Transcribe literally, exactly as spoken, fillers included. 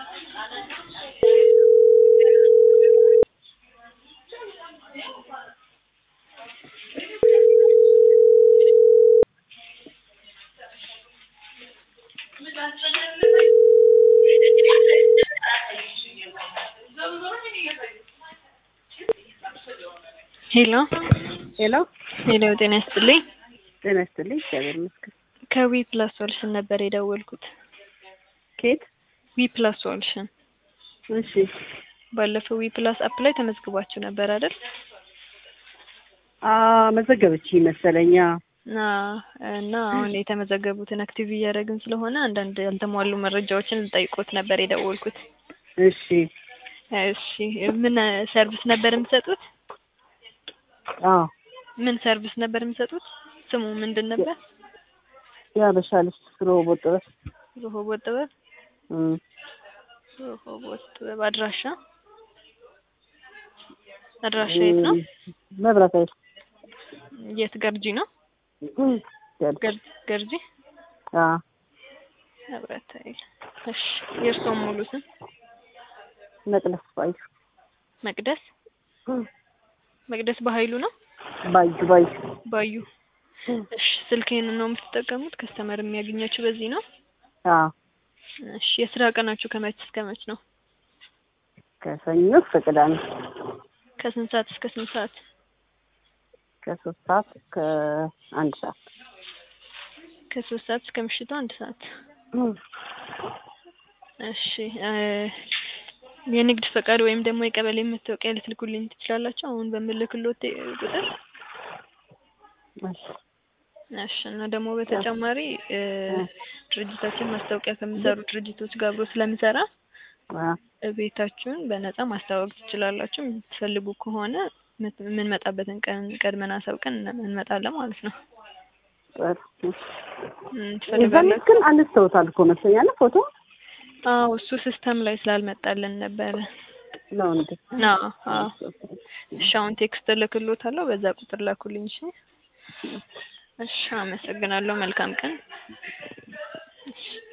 ሄሎ ሄሎ ሄሎ ጤና ይስጥልኝ። ጤና ይስጥልኝ። እግዚአብሔር ይመስገን። ከዊ ፕላስ ሶሉሽን ነበር የደወልኩት። ኬት ዊ ፕላስ ሶሉሽን። እሺ ባለፈው ዊ ፕላስ አፕ ላይ ተመዝግባችሁ ነበር አይደል? አ መዘገበች መሰለኛ። ና እና አሁን የተመዘገቡትን አክቲቭ እያደረግን ስለሆነ አንዳንድ ያልተሟሉ መረጃዎችን ልጠይቆት ነበር የደወልኩት። እሺ እሺ ምን ሰርቪስ ነበር የምትሰጡት? አዎ ምን ሰርቪስ ነበር የምትሰጡት? ስሙ ምንድን ነበር? ያ በሻለሽ ሮቦት ጥበብ ሮቦት ጥበብ እም ሮቦት ጥበብ። አድራሻ አድራሻ የት ነው? መብራት አይደል? የት ገርጂ ነው? ገርጂ አ መብራት አይደል? እሺ የእርስዎ ሙሉ ስም? መቅደስ ባዩ። መቅደስ መቅደስ በኃይሉ ነው? ባዩ ባዩ ባዩ። እሺ ስልኬን ነው የምትጠቀሙት? ከስተመር የሚያገኛችሁ በዚህ ነው? አዎ። እሺ የስራ ቀናችሁ ከመች እስከ መች ነው? ከሰኞ እስከ ቅዳሜ። ከስንት ሰዓት እስከ ስንት ሰዓት? ከሶስት ሰዓት እስከ አንድ ሰዓት። ከሶስት ሰዓት እስከ ምሽቱ አንድ ሰዓት። እሺ የንግድ ፈቃድ ወይም ደግሞ የቀበሌ መታወቂያ ልትልኩልኝ ትችላላችሁ አሁን በምልክሎት ቁጥር? እሺ እሺ እና ደግሞ በተጨማሪ ድርጅታችን ማስታወቂያ ከሚሰሩ ድርጅቶች ጋር አብሮ ስለሚሰራ ቤታችሁን በነፃ ማስተዋወቅ ትችላላችሁ። የምትፈልጉ ከሆነ የምንመጣበትን ቀን ቀድመን አሳውቀን እንመጣለን ማለት ነው። ትፈልጋላችሁ? ግን አንስተውታል እኮ መሰለኝ ፎቶ። አዎ እሱ ሲስተም ላይ ስላልመጣልን ነበር። ነው እንዴ? አዎ አዎ። እሺ አሁን ቴክስት ልክሎታለሁ በዛ ቁጥር ላኩልኝ። እሺ እሺ አመሰግናለሁ። መልካም ቀን።